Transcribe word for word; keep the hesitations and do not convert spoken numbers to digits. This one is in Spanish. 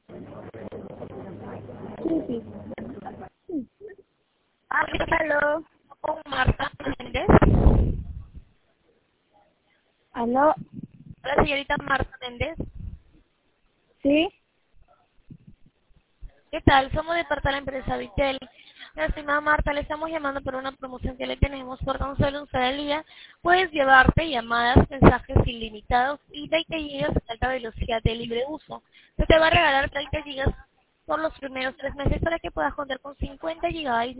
Sí, sí. Ah, aló. Con Marta Méndez. Aló. Hola, señorita Marta Méndez. Sí. ¿Qué tal? Somos de parte de la empresa Vitel. La estimada Marta, le estamos llamando por una promoción que le tenemos por tan solo un al día. Puedes llevarte llamadas, mensajes ilimitados y veinte gigas de alta velocidad de libre uso. Se te va a regalar treinta gigas por los primeros tres meses para que puedas contar con cincuenta gigabytes